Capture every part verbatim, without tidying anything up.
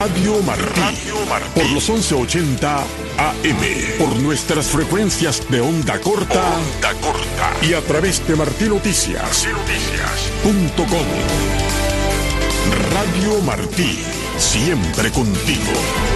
Radio Martí, Radio Martí, por los once ochenta A M, por nuestras frecuencias de onda corta, onda corta y a través de martí noticias punto com. Radio Martí, siempre contigo.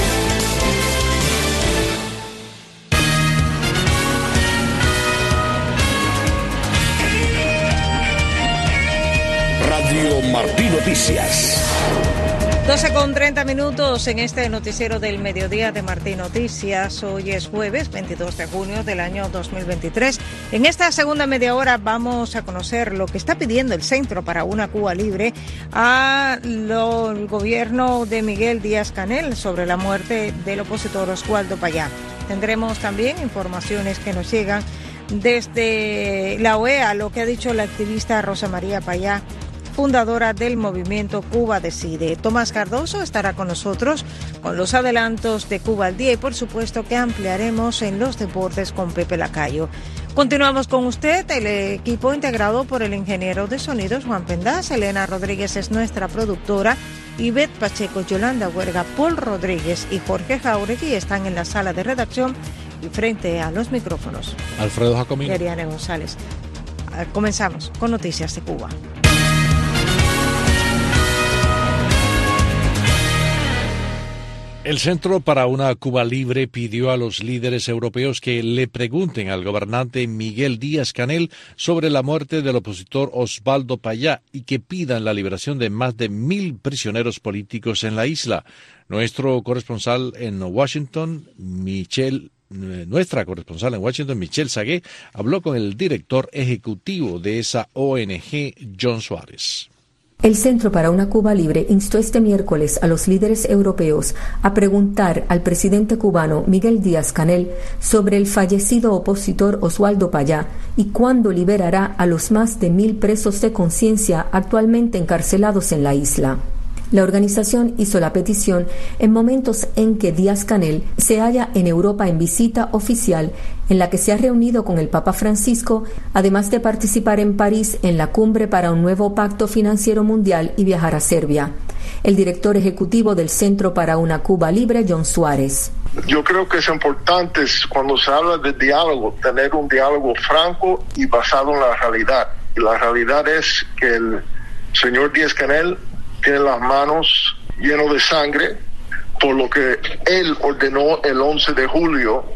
Radio Martí Noticias. doce con treinta minutos en este noticiero del mediodía de Martí Noticias. Hoy es jueves veintidós de junio del año dos mil veintitrés. En esta segunda media hora vamos a conocer lo que está pidiendo el Centro para una Cuba Libre al gobierno de Miguel Díaz-Canel sobre la muerte del opositor Oswaldo Payá. Tendremos también informaciones que nos llegan desde la O E A, lo que ha dicho la activista Rosa María Payá, fundadora del movimiento Cuba Decide. Tomás Cardoso estará con nosotros con los adelantos de Cuba al día y por supuesto que ampliaremos en los deportes con Pepe Lacayo. Continuamos con usted, el equipo integrado por el ingeniero de sonidos Juan Pendaz, Elena Rodríguez es nuestra productora, Ivette Pacheco, Yolanda Huerga, Paul Rodríguez y Jorge Jauregui están en la sala de redacción y frente a los micrófonos Alfredo Jacomino y Ariane González. Comenzamos con noticias de Cuba. El Centro para una Cuba Libre pidió a los líderes europeos que le pregunten al gobernante Miguel Díaz-Canel sobre la muerte del opositor Oswaldo Payá y que pidan la liberación de más de mil prisioneros políticos en la isla. Nuestro corresponsal en Washington, Michelle, nuestra corresponsal en Washington, Michelle Sagué, habló con el director ejecutivo de esa O N G, John Suárez. El Centro para una Cuba Libre instó este miércoles a los líderes europeos a preguntar al presidente cubano Miguel Díaz-Canel sobre el fallecido opositor Oswaldo Payá y cuándo liberará a los más de mil presos de conciencia actualmente encarcelados en la isla. La organización hizo la petición en momentos en que Díaz-Canel se halla en Europa en visita oficial, en la que se ha reunido con el Papa Francisco, además de participar en París en la cumbre para un nuevo pacto financiero mundial y viajar a Serbia. El director ejecutivo del Centro para una Cuba Libre, John Suárez. Yo creo que es importante, cuando se habla de diálogo, tener un diálogo franco y basado en la realidad. Y la realidad es que el señor Díaz-Canel tiene las manos llenas de sangre por lo que él ordenó el once de julio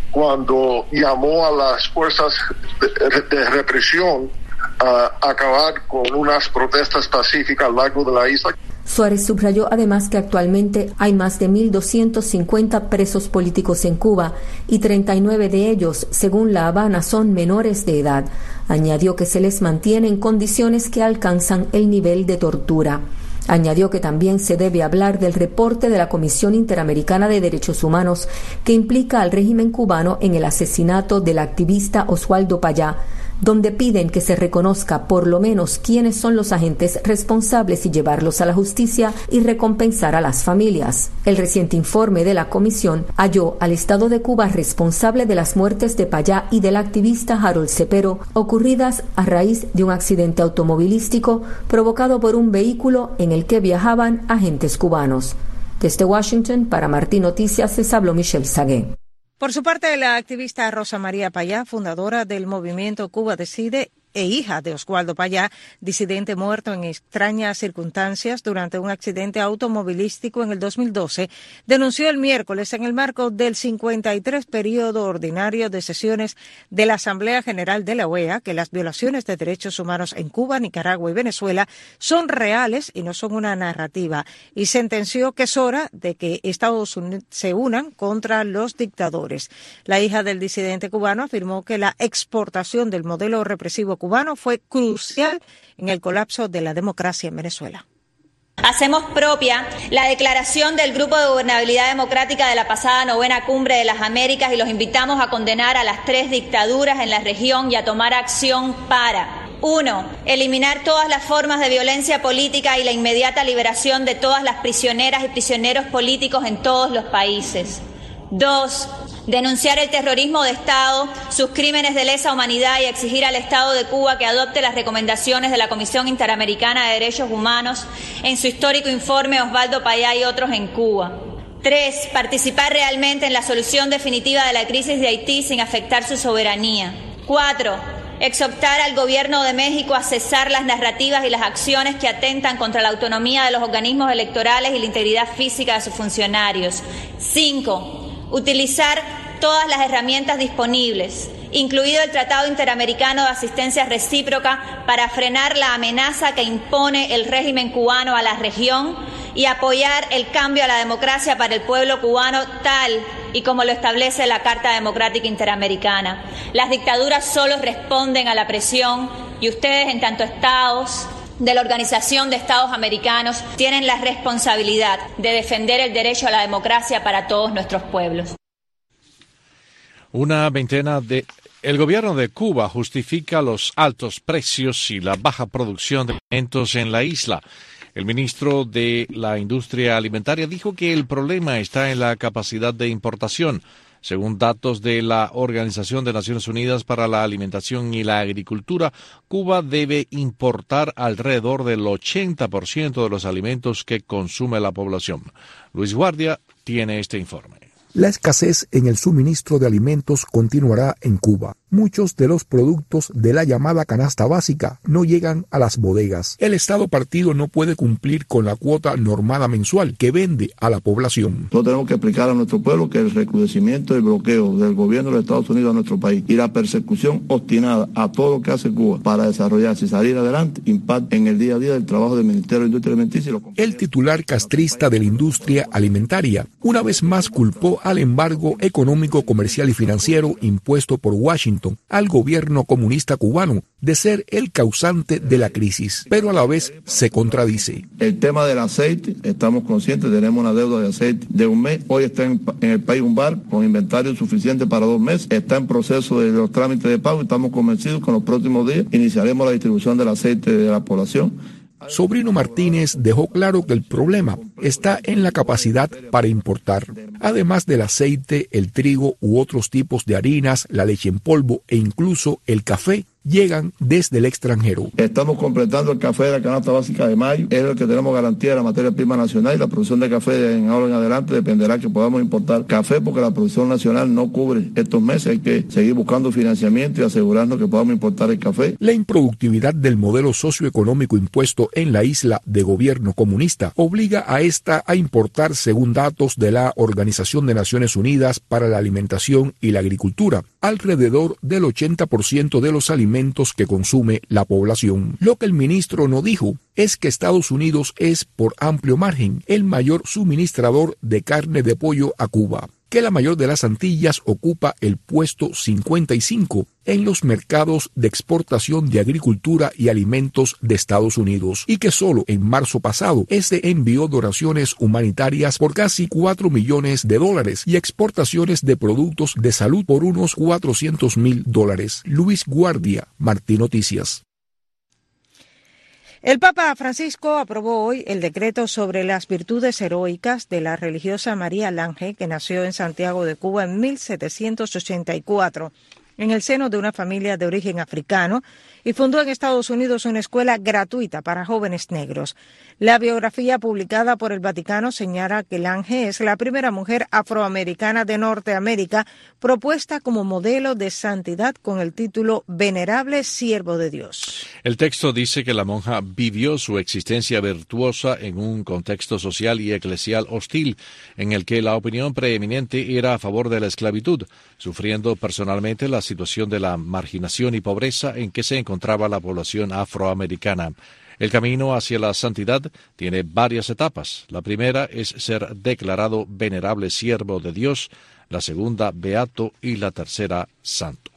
cuando llamó a las fuerzas de, de represión a acabar con unas protestas pacíficas a lo largo de la isla. Suárez subrayó además que actualmente hay más de mil doscientos cincuenta presos políticos en Cuba y treinta y nueve de ellos, según La Habana, son menores de edad. Añadió que se les mantiene en condiciones que alcanzan el nivel de tortura. Añadió que también se debe hablar del reporte de la Comisión Interamericana de Derechos Humanos que implica al régimen cubano en el asesinato del activista Oswaldo Payá, donde piden que se reconozca por lo menos quiénes son los agentes responsables y llevarlos a la justicia y recompensar a las familias. El reciente informe de la comisión halló al Estado de Cuba responsable de las muertes de Payá y del activista Harold Cepero, ocurridas a raíz de un accidente automovilístico provocado por un vehículo en el que viajaban agentes cubanos. Desde Washington, para Martí Noticias, les habló Michelle Sagué. Por su parte, la activista Rosa María Payá, fundadora del movimiento Cuba Decide e hija de Oswaldo Payá, disidente muerto en extrañas circunstancias durante un accidente automovilístico en el dos mil doce, denunció el miércoles en el marco del cincuenta y tres periodo ordinario de sesiones de la Asamblea General de la O E A que las violaciones de derechos humanos en Cuba, Nicaragua y Venezuela son reales y no son una narrativa, y sentenció que es hora de que Estados Unidos se unan contra los dictadores. La hija del disidente cubano afirmó que la exportación del modelo represivo cubano cubano fue crucial en el colapso de la democracia en Venezuela. Hacemos propia la declaración del Grupo de Gobernabilidad Democrática de la pasada novena Cumbre de las Américas y los invitamos a condenar a las tres dictaduras en la región y a tomar acción para: uno, eliminar todas las formas de violencia política y la inmediata liberación de todas las prisioneras y prisioneros políticos en todos los países. Dos, denunciar el terrorismo de Estado, sus crímenes de lesa humanidad y exigir al Estado de Cuba que adopte las recomendaciones de la Comisión Interamericana de Derechos Humanos en su histórico informe Osvaldo Payá y otros en Cuba. Tres, participar realmente en la solución definitiva de la crisis de Haití sin afectar su soberanía. Cuatro, exhortar al Gobierno de México a cesar las narrativas y las acciones que atentan contra la autonomía de los organismos electorales y la integridad física de sus funcionarios. Cinco, utilizar todas las herramientas disponibles, incluido el Tratado Interamericano de Asistencia Recíproca, para frenar la amenaza que impone el régimen cubano a la región y apoyar el cambio a la democracia para el pueblo cubano tal y como lo establece la Carta Democrática Interamericana. Las dictaduras solo responden a la presión y ustedes, en tanto Estados de la Organización de Estados Americanos, tienen la responsabilidad de defender el derecho a la democracia para todos nuestros pueblos. Una veintena de... El gobierno de Cuba justifica los altos precios y la baja producción de alimentos en la isla. El ministro de la Industria Alimentaria dijo que el problema está en la capacidad de importación. Según datos de la Organización de Naciones Unidas para la Alimentación y la Agricultura, Cuba debe importar alrededor del ochenta por ciento de los alimentos que consume la población. Luis Guardia tiene este informe. La escasez en el suministro de alimentos continuará en Cuba. Muchos de los productos de la llamada canasta básica no llegan a las bodegas. El Estado partido no puede cumplir con la cuota normada mensual que vende a la población. Nosotros tenemos que explicar a nuestro pueblo que el recrudecimiento y el bloqueo del gobierno de Estados Unidos a nuestro país y la persecución obstinada a todo lo que hace Cuba para desarrollarse y salir adelante impacta en el día a día del trabajo del Ministerio de Industria Alimenticia. El titular castrista de la industria alimentaria una vez más culpó al embargo económico, comercial y financiero impuesto por Washington al gobierno comunista cubano de ser el causante de la crisis, pero a la vez se contradice. El tema del aceite, estamos conscientes, tenemos una deuda de aceite de un mes, hoy está en, en el país un bar con inventario suficiente para dos meses, está en proceso de los trámites de pago y estamos convencidos que en los próximos días iniciaremos la distribución del aceite de la población. Sobrino Martínez dejó claro que el problema está en la capacidad para importar. Además del aceite, el trigo u otros tipos de harinas, la leche en polvo e incluso el café llegan desde el extranjero. Estamos completando el café de la canasta básica de mayo, es el que tenemos garantía de la materia prima nacional y la producción de café de en ahora en adelante dependerá que podamos importar café porque la producción nacional no cubre estos meses, hay que seguir buscando financiamiento y asegurarnos que podamos importar el café. La improductividad del modelo socioeconómico impuesto en la isla de gobierno comunista obliga a esta a importar, según datos de la Organización de Naciones Unidas para la Alimentación y la Agricultura, alrededor del ochenta por ciento de los alimentos que consume la población. Lo que el ministro no dijo es que Estados Unidos es, por amplio margen, el mayor suministrador de carne de pollo a Cuba, que la mayor de las Antillas ocupa el puesto cincuenta y cinco en los mercados de exportación de agricultura y alimentos de Estados Unidos, y que solo en marzo pasado este envió donaciones humanitarias por casi cuatro millones de dólares y exportaciones de productos de salud por unos cuatrocientos mil dólares. Luis Guardia, Martín Noticias. El Papa Francisco aprobó hoy el decreto sobre las virtudes heroicas de la religiosa María Lange, que nació en Santiago de Cuba en mil setecientos ochenta y cuatro, en el seno de una familia de origen africano, y fundó en Estados Unidos una escuela gratuita para jóvenes negros. La biografía publicada por el Vaticano señala que Lange es la primera mujer afroamericana de Norteamérica propuesta como modelo de santidad con el título Venerable Siervo de Dios. El texto dice que la monja vivió su existencia virtuosa en un contexto social y eclesial hostil, en el que la opinión preeminente era a favor de la esclavitud, sufriendo personalmente la situación de la marginación y pobreza en que se encontraba la población afroamericana. El camino hacia la santidad tiene varias etapas. La primera es ser declarado venerable siervo de Dios, la segunda beato y la tercera santo.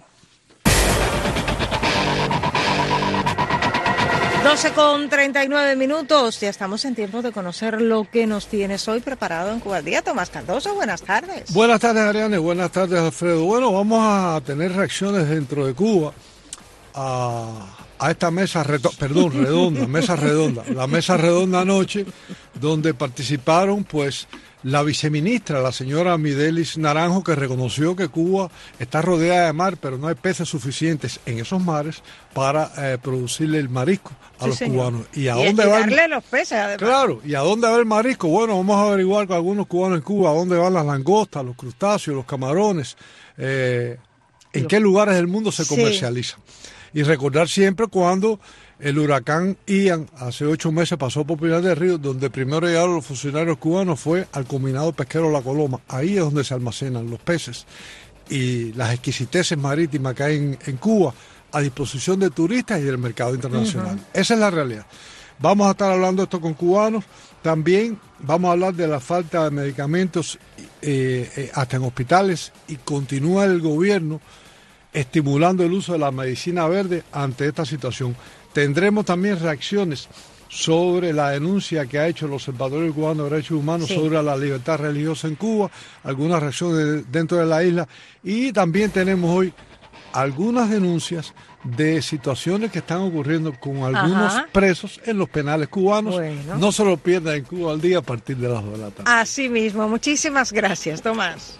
doce con treinta y nueve minutos, ya estamos en tiempo de conocer lo que nos tienes hoy preparado en Cuba al Día. Tomás Cardoso, buenas tardes. Buenas tardes, Ariane, buenas tardes, Alfredo. Bueno, vamos a tener reacciones dentro de Cuba a, a esta mesa, reto, perdón, redonda, mesa redonda, la mesa redonda anoche, donde participaron pues la viceministra, la señora Midelis Naranjo, que reconoció que Cuba está rodeada de mar, pero no hay peces suficientes en esos mares para eh, producirle el marisco a sí, los señor. cubanos. ¿Y a y, dónde y va darle el... los peces, además. Claro, ¿y a dónde va el marisco? Bueno, vamos a averiguar con algunos cubanos en Cuba a dónde van las langostas, los crustáceos, los camarones, eh, en qué lugares del mundo se comercializa. Sí. Y recordar siempre cuando el huracán Ian hace ocho meses pasó por Pinar del Río, donde primero llegaron los funcionarios cubanos fue al combinado pesquero La Coloma. Ahí es donde se almacenan los peces y las exquisiteces marítimas que hay en, en Cuba a disposición de turistas y del mercado internacional. Uh-huh. Esa es la realidad. Vamos a estar hablando de esto con cubanos. También vamos a hablar de la falta de medicamentos eh, eh, hasta en hospitales, y continúa el gobierno estimulando el uso de la medicina verde ante esta situación. Tendremos también reacciones sobre la denuncia que ha hecho el Observatorio Cubano de Derechos Humanos sí. sobre la libertad religiosa en Cuba, algunas reacciones dentro de la isla, y también tenemos hoy algunas denuncias de situaciones que están ocurriendo con algunos Ajá. presos en los penales cubanos. Bueno. No se lo pierdan en Cuba al día a partir de las dos de la tarde. Así mismo, muchísimas gracias, Tomás.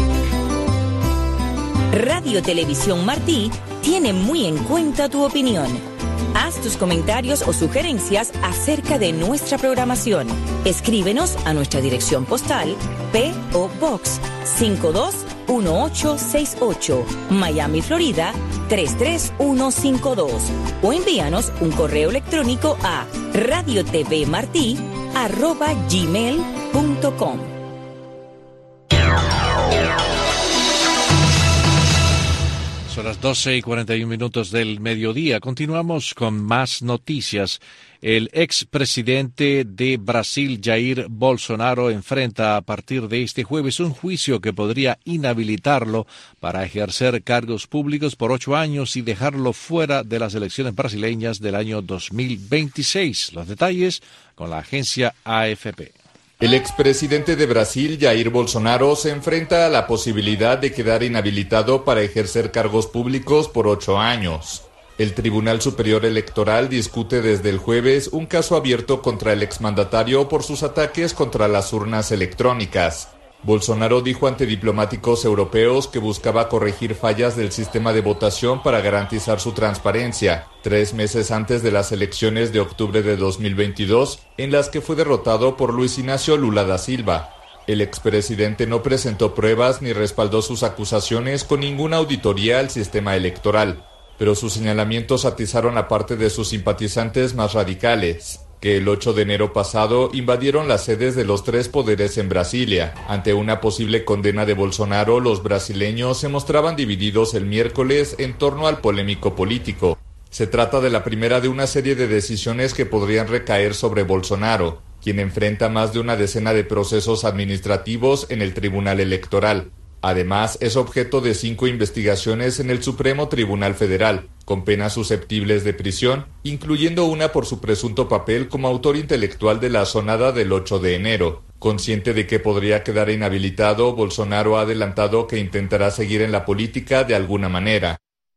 Radio Televisión Martí tiene muy en cuenta tu opinión. Haz tus comentarios o sugerencias acerca de nuestra programación. Escríbenos a nuestra dirección postal P O Box cinco dos uno ocho seis ocho, Miami, Florida tres tres uno cinco dos, o envíanos un correo electrónico a radiotvmartí arroba gmail punto com. Son las doce y cuarenta y un minutos del mediodía. Continuamos con más noticias. El expresidente de Brasil, Jair Bolsonaro, enfrenta a partir de este jueves un juicio que podría inhabilitarlo para ejercer cargos públicos por ocho años y dejarlo fuera de las elecciones brasileñas del año dos mil veintiséis. Los detalles con la agencia A F P. El expresidente de Brasil, Jair Bolsonaro, se enfrenta a la posibilidad de quedar inhabilitado para ejercer cargos públicos por ocho años. El Tribunal Superior Electoral discute desde el jueves un caso abierto contra el exmandatario por sus ataques contra las urnas electrónicas. Bolsonaro dijo ante diplomáticos europeos que buscaba corregir fallas del sistema de votación para garantizar su transparencia, tres meses antes de las elecciones de octubre de dos mil veintidós, en las que fue derrotado por Luis Ignacio Lula da Silva. El expresidente no presentó pruebas ni respaldó sus acusaciones con ninguna auditoría al sistema electoral, pero sus señalamientos atizaron a parte de sus simpatizantes más radicales, que el ocho de enero pasado invadieron las sedes de los tres poderes en Brasilia. Ante una posible condena de Bolsonaro, los brasileños se mostraban divididos el miércoles en torno al polémico político. Se trata de la primera de una serie de decisiones que podrían recaer sobre Bolsonaro, quien enfrenta más de una decena de procesos administrativos en el Tribunal Electoral. Además, es objeto de cinco investigaciones en el Supremo Tribunal Federal, con penas susceptibles de prisión, incluyendo una por su presunto papel como autor intelectual de la asonada del ocho de enero. Consciente de que podría quedar inhabilitado, Bolsonaro ha adelantado que intentará seguir en la política de alguna manera.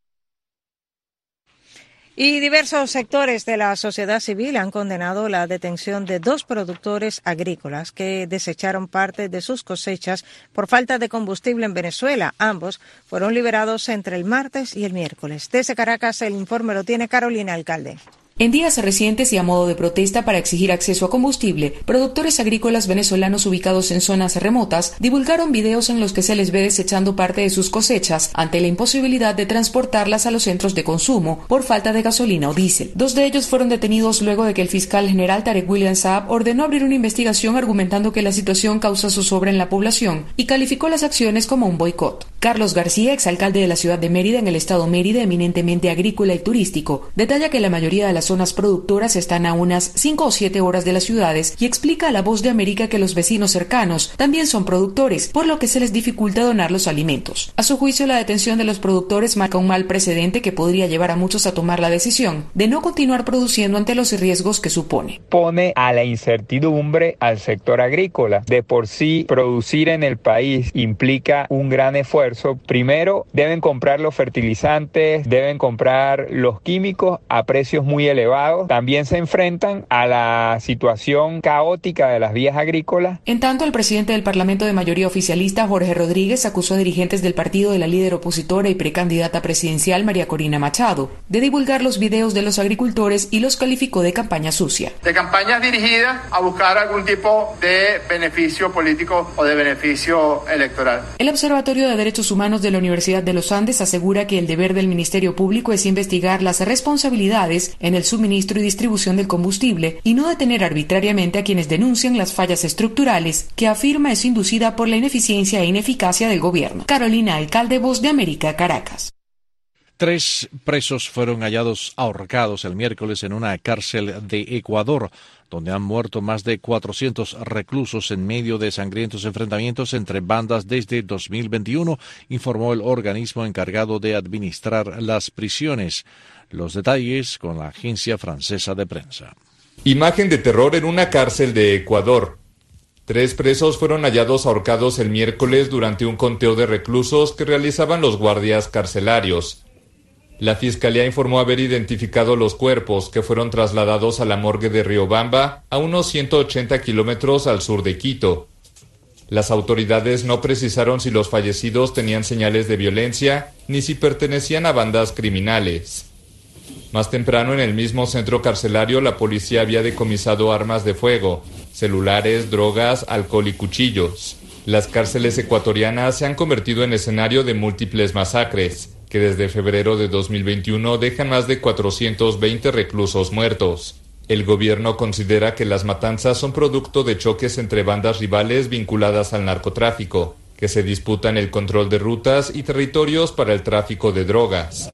Y diversos sectores de la sociedad civil han condenado la detención de dos productores agrícolas que desecharon parte de sus cosechas por falta de combustible en Venezuela. Ambos fueron liberados entre el martes y el miércoles. Desde Caracas, el informe lo tiene Carolina Alcalde. En días recientes y a modo de protesta para exigir acceso a combustible, productores agrícolas venezolanos ubicados en zonas remotas divulgaron videos en los que se les ve desechando parte de sus cosechas ante la imposibilidad de transportarlas a los centros de consumo por falta de gasolina o diésel. Dos de ellos fueron detenidos luego de que el fiscal general Tarek William Saab ordenó abrir una investigación argumentando que la situación causa zozobra en la población y calificó las acciones como un boicot. Carlos García, exalcalde de la ciudad de Mérida en el estado Mérida, eminentemente agrícola y turístico, detalla que la mayoría de las zonas productoras están a unas cinco o siete horas de las ciudades y explica a La Voz de América que los vecinos cercanos también son productores, por lo que se les dificulta donar los alimentos. A su juicio, la detención de los productores marca un mal precedente que podría llevar a muchos a tomar la decisión de no continuar produciendo ante los riesgos que supone. Pone a la incertidumbre al sector agrícola. De por sí, producir en el país implica un gran esfuerzo esfuerzo. Primero, deben comprar los fertilizantes, deben comprar los químicos a precios muy elevados. También se enfrentan a la situación caótica de las vías agrícolas. En tanto, el presidente del Parlamento de mayoría oficialista, Jorge Rodríguez, acusó a dirigentes del partido de la líder opositora y precandidata presidencial, María Corina Machado, de divulgar los videos de los agricultores y los calificó de campaña sucia. De campañas dirigidas a buscar algún tipo de beneficio político o de beneficio electoral. El Observatorio de Derechos Humanos de la Universidad de los Andes asegura que el deber del Ministerio Público es investigar las responsabilidades en el suministro y distribución del combustible y no detener arbitrariamente a quienes denuncian las fallas estructurales que afirma es inducida por la ineficiencia e ineficacia del gobierno. Carolina Alcalde, Voz de América, Caracas. Tres presos fueron hallados ahorcados el miércoles en una cárcel de Ecuador, donde han muerto más de cuatrocientos reclusos en medio de sangrientos enfrentamientos entre bandas desde dos mil veintiuno, informó el organismo encargado de administrar las prisiones. Los detalles con la agencia francesa de prensa. Imagen de terror en una cárcel de Ecuador. Tres presos fueron hallados ahorcados el miércoles durante un conteo de reclusos que realizaban los guardias carcelarios. La Fiscalía informó haber identificado los cuerpos, que fueron trasladados a la morgue de Riobamba, a unos ciento ochenta kilómetros al sur de Quito. Las autoridades no precisaron si los fallecidos tenían señales de violencia, ni si pertenecían a bandas criminales. Más temprano, en el mismo centro carcelario, la policía había decomisado armas de fuego, celulares, drogas, alcohol y cuchillos. Las cárceles ecuatorianas se han convertido en escenario de múltiples masacres, que desde febrero de dos mil veintiuno dejan más de cuatrocientos veinte reclusos muertos. El gobierno considera que las matanzas son producto de choques entre bandas rivales vinculadas al narcotráfico, que se disputan el control de rutas y territorios para el tráfico de drogas.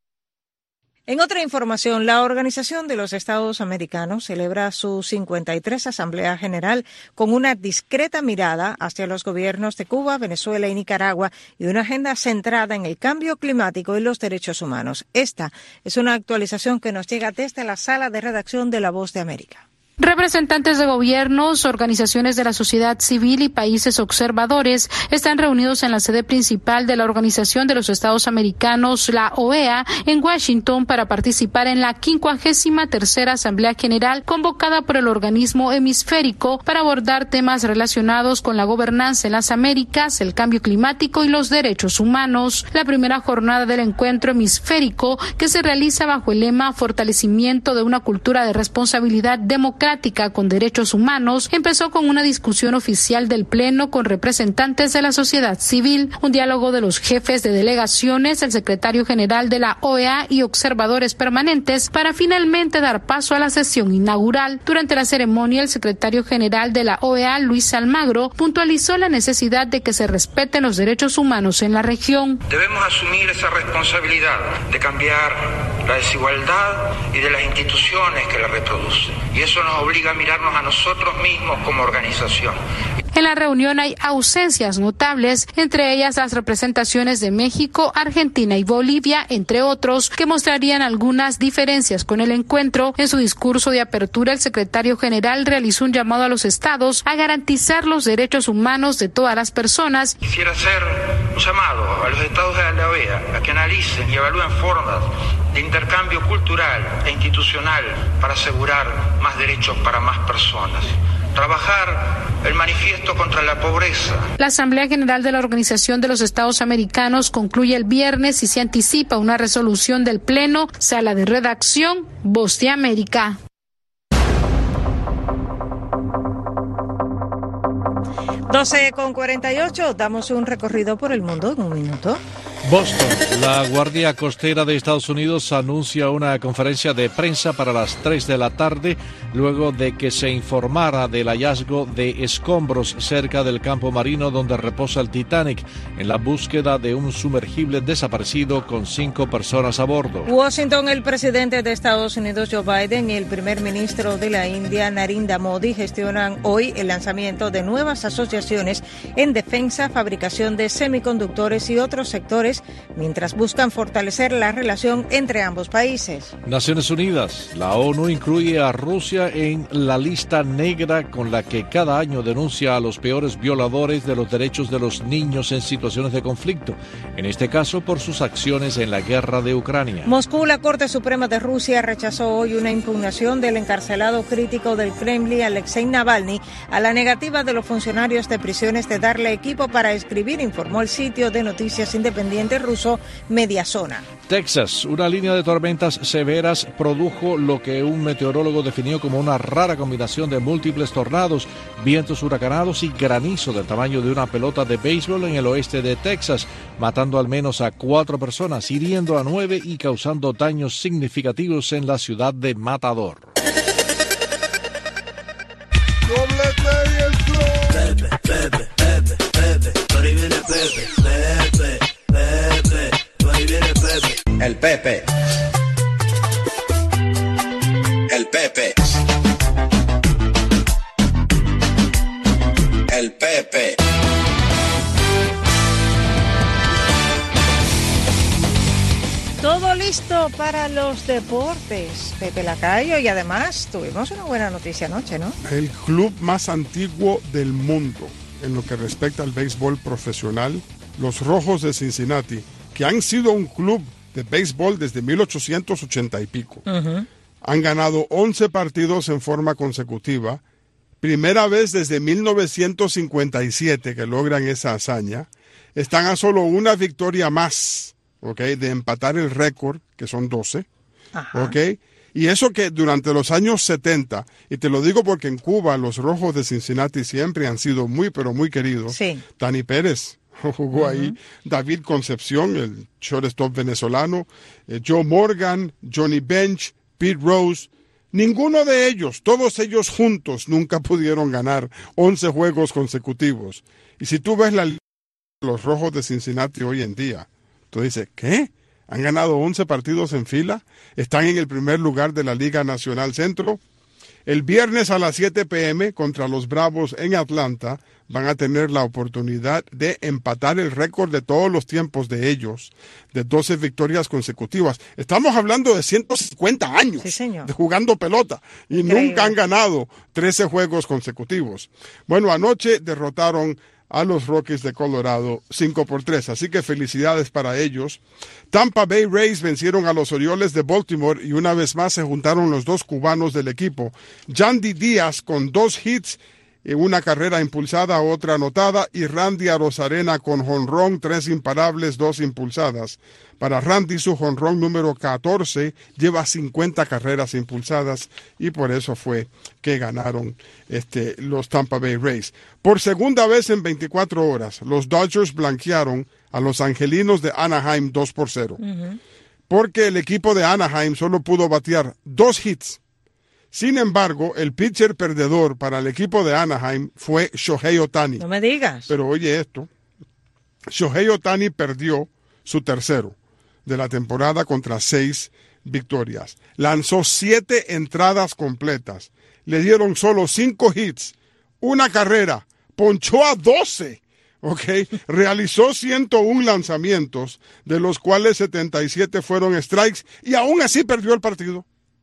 En otra información, la Organización de los Estados Americanos celebra su cincuenta y tres Asamblea General con una discreta mirada hacia los gobiernos de Cuba, Venezuela y Nicaragua y una agenda centrada en el cambio climático y los derechos humanos. Esta es una actualización que nos llega desde la sala de redacción de La Voz de América. Representantes de gobiernos, organizaciones de la sociedad civil y países observadores están reunidos en la sede principal de la Organización de los Estados Americanos, la O E A, en Washington para participar en la quincuagésima tercera Asamblea General convocada por el organismo hemisférico para abordar temas relacionados con la gobernanza en las Américas, el cambio climático y los derechos humanos. La primera jornada del encuentro hemisférico, que se realiza bajo el lema Fortalecimiento de una cultura de responsabilidad democrática con derechos humanos, empezó con una discusión oficial del Pleno con representantes de la sociedad civil, un diálogo de los jefes de delegaciones, el secretario general de la O E A y observadores permanentes para finalmente dar paso a la sesión inaugural. Durante la ceremonia, el secretario general de la O E A, Luis Almagro, puntualizó la necesidad de que se respeten los derechos humanos en la región. Debemos asumir esa responsabilidad de cambiar la desigualdad y de las instituciones que la reproducen. Y eso nos obliga a mirarnos a nosotros mismos como organización. En la reunión hay ausencias notables, entre ellas las representaciones de México, Argentina y Bolivia, entre otros, que mostrarían algunas diferencias con el encuentro. En su discurso de apertura, el secretario general realizó un llamado a los estados a garantizar los derechos humanos de todas las personas. Quisiera hacer un llamado a los estados de la O E A a que analicen y evalúen formas de intercambio cultural e institucional para asegurar más derechos para más personas. Trabajar el manifiesto contra la pobreza. La Asamblea General de la Organización de los Estados Americanos concluye el viernes y se anticipa una resolución del Pleno. Sala de redacción, Voz de América. doce con cuarenta y ocho, damos un recorrido por el mundo en un minuto. Boston, la Guardia Costera de Estados Unidos anuncia una conferencia de prensa para las tres de la tarde, luego de que se informara del hallazgo de escombros cerca del campo marino donde reposa el Titanic, en la búsqueda de un sumergible desaparecido con cinco personas a bordo. Washington, el presidente de Estados Unidos, Joe Biden, y el primer ministro de la India, Narendra Modi, gestionan hoy el lanzamiento de nuevas asociaciones en defensa, fabricación de semiconductores y otros sectores jugadores, mientras buscan fortalecer la relación entre ambos países. Naciones Unidas. La ONU incluye a Rusia en la lista negra con la que cada año denuncia a los peores violadores de los derechos de los niños en situaciones de conflicto, en este caso por sus acciones en la guerra de Ucrania. Moscú, la Corte Suprema de Rusia, rechazó hoy una impugnación del encarcelado crítico del Kremlin, Alexei Navalny, a la negativa de los funcionarios de prisiones de darle equipo para escribir, informó el sitio de noticias independiente ruso Mediazona. Texas, una línea de tormentas severas produjo lo que un meteorólogo definió como una rara combinación de múltiples tornados, vientos huracanados y granizo del tamaño de una pelota de béisbol en el oeste de Texas, matando al menos a cuatro personas, hiriendo a nueve y causando daños significativos en la ciudad de Matador. Pepe, Pepe, Pepe, Pepe, por ahí viene Pepe, Pepe, Pepe, por ahí viene Pepe. El Pepe. El Pepe. El Pepe. Todo listo para los deportes, Pepe Lacayo, y además tuvimos una buena noticia anoche, ¿no? El club más antiguo del mundo en lo que respecta al béisbol profesional, los Rojos de Cincinnati, que han sido un club de béisbol desde mil ochocientos ochenta y pico. Uh-huh. Han ganado once partidos en forma consecutiva, primera vez desde mil novecientos cincuenta y siete que logran esa hazaña. Están a solo una victoria más, ¿okay?, de empatar el récord, que son doce. Ajá. ¿Okay? Y eso que durante los años setenta, y te lo digo porque en Cuba los Rojos de Cincinnati siempre han sido muy, pero muy queridos. Sí. Dani Pérez jugó uh-huh. ahí, David Concepción, el shortstop venezolano, eh, Joe Morgan, Johnny Bench, Pete Rose. Ninguno de ellos, todos ellos juntos, nunca pudieron ganar once juegos consecutivos. Y si tú ves la los Rojos de Cincinnati hoy en día, tú dices, ¿qué? ¿Han ganado once partidos en fila? ¿Están en el primer lugar de la Liga Nacional Centro? El viernes a las siete pe eme contra los Bravos en Atlanta van a tener la oportunidad de empatar el récord de todos los tiempos de ellos, de doce victorias consecutivas. Estamos hablando de ciento cincuenta años sí, señor. de jugando pelota y Increíble. nunca han ganado trece juegos consecutivos. Bueno, anoche derrotaron a los Rockies de Colorado cinco por tres, así que felicidades para ellos. Tampa Bay Rays vencieron a los Orioles de Baltimore y una vez más se juntaron los dos cubanos del equipo. Yandy Díaz con dos hits, una carrera impulsada, otra anotada, y Randy Arozarena con jonrón, tres imparables, dos impulsadas. Para Randy su jonrón número catorce lleva cincuenta carreras impulsadas y por eso fue que ganaron este, los Tampa Bay Rays. Por segunda vez en veinticuatro horas, los Dodgers blanquearon a los Angelinos de Anaheim dos por cero. Uh-huh. Porque el equipo de Anaheim solo pudo batear dos hits. Sin embargo, el pitcher perdedor para el equipo de Anaheim fue Shohei Ohtani. No me digas. Pero oye esto, Shohei Ohtani perdió su tercero de la temporada contra seis victorias. Lanzó siete entradas completas. Le dieron solo cinco hits, una carrera, ponchó a doce. Okay. Realizó ciento uno lanzamientos, de los cuales setenta y siete fueron strikes, y aún así perdió el partido.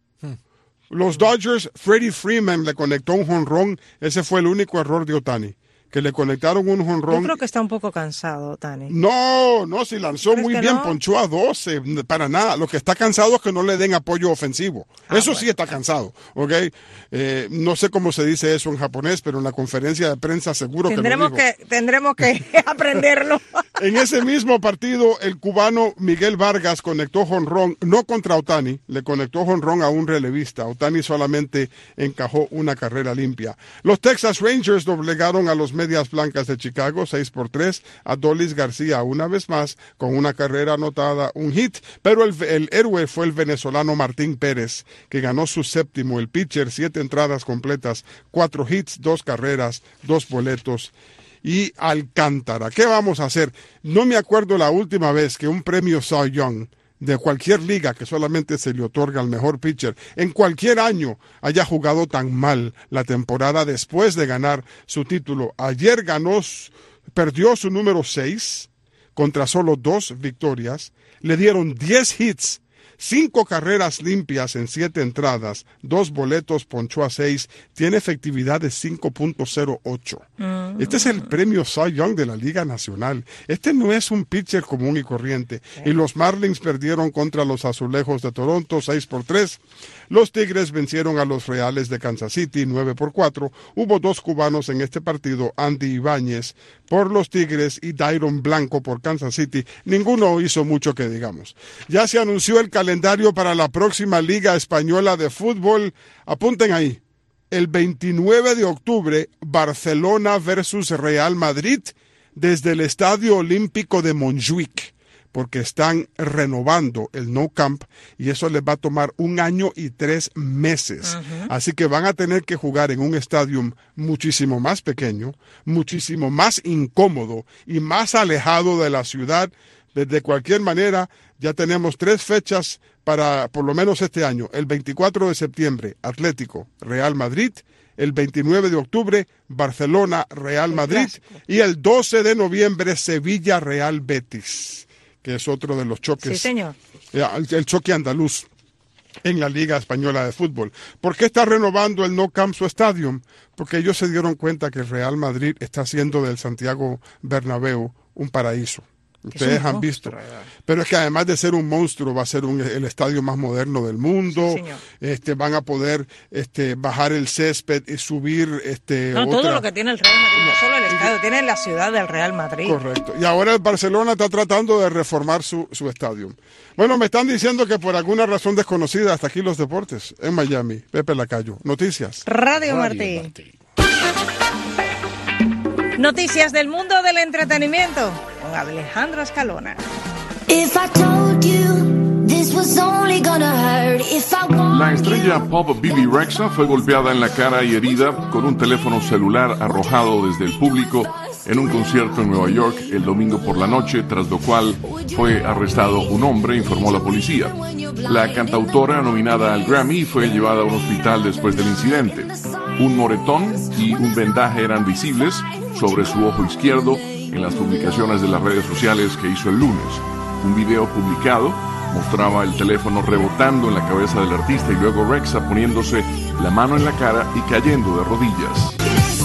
Los Dodgers, Freddie Freeman le conectó un jonrón. Ese fue el único error de Ohtani, que le conectaron un jonrón. Yo creo que está un poco cansado, Ohtani. No, no, si lanzó muy bien, no? ponchó a doce, para nada. Lo que está cansado es que no le den apoyo ofensivo. Ah, eso bueno. sí está cansado, ¿ok? Eh, no sé cómo se dice eso en japonés, pero en la conferencia de prensa seguro tendremos que lo dijo. Que, tendremos que aprenderlo. En ese mismo partido, el cubano Miguel Vargas conectó jonrón, no contra Ohtani, le conectó jonrón a un relevista. Ohtani solamente encajó una carrera limpia. Los Texas Rangers doblegaron a los Medias Blancas de Chicago seis por tres, a Dolis García una vez más con una carrera anotada, un hit, pero el, el héroe fue el venezolano Martín Pérez, que ganó su séptimo. El pitcher, siete entradas completas, cuatro hits, dos carreras, dos boletos y Alcántara. ¿Qué vamos a hacer? No me acuerdo la última vez que un premio Cy Young de cualquier liga, que solamente se le otorga al mejor pitcher, en cualquier año haya jugado tan mal la temporada después de ganar su título. Ayer ganó, perdió su número seis contra solo dos victorias. Le dieron diez hits, cinco carreras limpias en siete entradas, dos boletos, ponchó a seis, tiene efectividad de cinco punto cero ocho. Mm. Este es el premio Cy Young de la Liga Nacional. Este no es un pitcher común y corriente. Sí. Y los Marlins perdieron contra los Azulejos de Toronto seis por tres. Los Tigres vencieron a los Reales de Kansas City nueve por cuatro. Hubo dos cubanos en este partido, Andy Ibáñez por los Tigres y Dairon Blanco por Kansas City. Ninguno hizo mucho que digamos. Ya se anunció el calendario para la próxima Liga Española de Fútbol. Apunten ahí. El veintinueve de octubre, Barcelona versus Real Madrid desde el Estadio Olímpico de Montjuic, porque están renovando el Nou Camp y eso les va a tomar un año y tres meses. Uh-huh. Así que van a tener que jugar en un estadio muchísimo más pequeño, muchísimo más incómodo y más alejado de la ciudad. De cualquier manera, ya tenemos tres fechas para, por lo menos este año. El veinticuatro de septiembre, Atlético, Real Madrid. El veintinueve de octubre, Barcelona, Real Madrid. Y el doce de noviembre, Sevilla, Real Betis, que es otro de los choques. Sí, señor. El, el choque andaluz en la Liga Española de Fútbol. ¿Por qué está renovando el Nou Camp su Stadium? Porque ellos se dieron cuenta que el Real Madrid está haciendo del Santiago Bernabéu un paraíso. Ustedes han visto. Pero es que además de ser un monstruo, va a ser un, el estadio más moderno del mundo. Sí, este, van a poder este, bajar el césped y subir... Este, no, otra... todo lo que tiene el Real Madrid, no solo el estadio, tiene la ciudad del Real Madrid. Correcto. Y ahora el Barcelona está tratando de reformar su, su estadio. Bueno, me están diciendo que por alguna razón desconocida, hasta aquí los deportes, en Miami. Pepe Lacayo. Noticias. Radio, Radio Martí. Martí. Noticias del mundo del entretenimiento con Alejandro Escalona. La estrella pop Bibi Rexha fue golpeada en la cara y herida con un teléfono celular arrojado desde el público en un concierto en Nueva York el domingo por la noche, tras lo cual fue arrestado un hombre, informó la policía. La cantautora, nominada al Grammy, fue llevada a un hospital después del incidente. Un moretón y un vendaje eran visibles sobre su ojo izquierdo en las publicaciones de las redes sociales que hizo el lunes. Un video publicado mostraba el teléfono rebotando en la cabeza del artista y luego Rexha poniéndose la mano en la cara y cayendo de rodillas.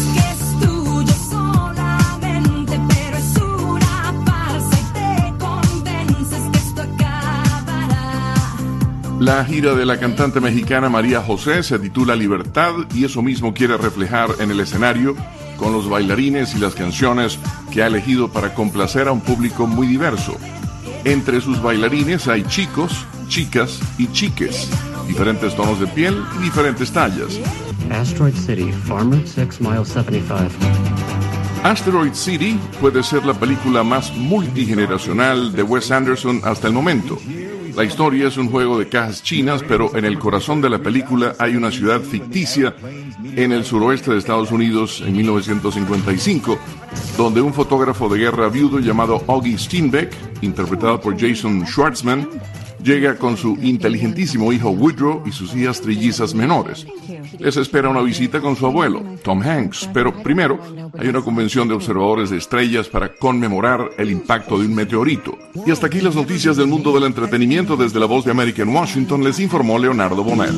La gira de la cantante mexicana María José se titula Libertad y eso mismo quiere reflejar en el escenario con los bailarines y las canciones que ha elegido para complacer a un público muy diverso. Entre sus bailarines hay chicos, chicas y chiques, diferentes tonos de piel y diferentes tallas. Asteroid City, Farm seis Mile setenta y cinco. Asteroid City puede ser la película más multigeneracional de Wes Anderson hasta el momento. La historia es un juego de cajas chinas, pero en el corazón de la película hay una ciudad ficticia en el suroeste de Estados Unidos en mil novecientos cincuenta y cinco, donde un fotógrafo de guerra viudo llamado Augie Steenbeck, interpretado por Jason Schwartzman, llega con su inteligentísimo hijo Woodrow y sus hijas trillizas menores. Les espera una visita con su abuelo, Tom Hanks, pero primero hay una convención de observadores de estrellas para conmemorar el impacto de un meteorito. Y hasta aquí las noticias del mundo del entretenimiento. Desde la Voz de América en Washington les informó Leonardo Bonet.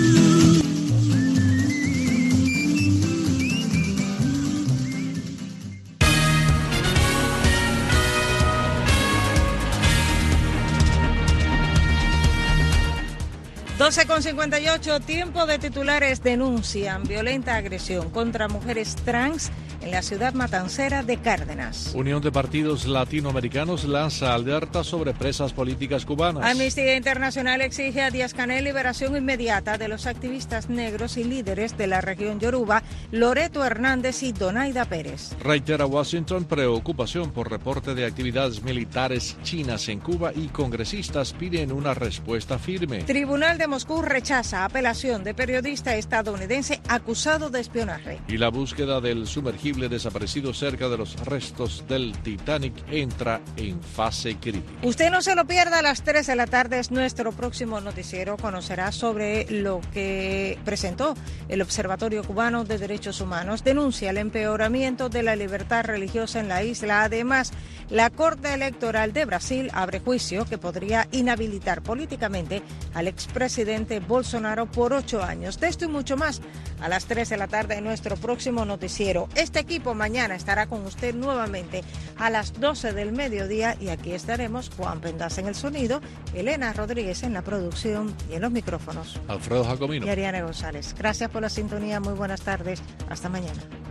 doce con cincuenta y ocho, tiempo de titulares. Denuncian violenta agresión contra mujeres trans en la ciudad matancera de Cárdenas. Unión de Partidos Latinoamericanos lanza alerta sobre presas políticas cubanas. Amnistía Internacional exige a Díaz-Canel liberación inmediata de los activistas negros y líderes de la región Yoruba, Loreto Hernández y Donaida Pérez. Reitera Washington preocupación por reporte de actividades militares chinas en Cuba y congresistas piden una respuesta firme. Tribunal de Moscú rechaza apelación de periodista estadounidense acusado de espionaje. Y la búsqueda del sumergible desaparecido cerca de los restos del Titanic entra en fase crítica. Usted no se lo pierda, a las tres de la tarde es nuestro próximo noticiero. Conocerá sobre lo que presentó el Observatorio Cubano de Derechos Humanos. Denuncia el empeoramiento de la libertad religiosa en la isla. Además, la Corte Electoral de Brasil abre juicio que podría inhabilitar políticamente al expresidente Bolsonaro por ocho años. De esto y mucho más a las tres de la tarde en nuestro próximo noticiero. Este equipo mañana estará con usted nuevamente a las doce del mediodía y aquí estaremos Juan Pendas en el sonido, Elena Rodríguez en la producción y en los micrófonos. Alfredo Jacomino. Y Ariana González. Gracias por la sintonía. Muy buenas tardes. Hasta mañana.